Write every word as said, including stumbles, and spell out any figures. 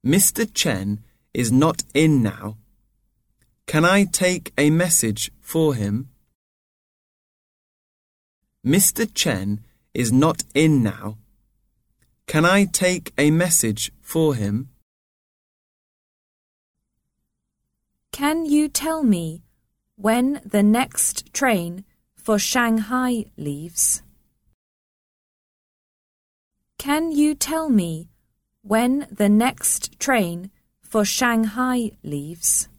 Mister Chen is not in now. Can I take a message for him? Mister Chen is not in now. Can I take a message for him? Can you tell me when the next train for Shanghai leaves? Can you tell me when the next train for Shanghai leaves?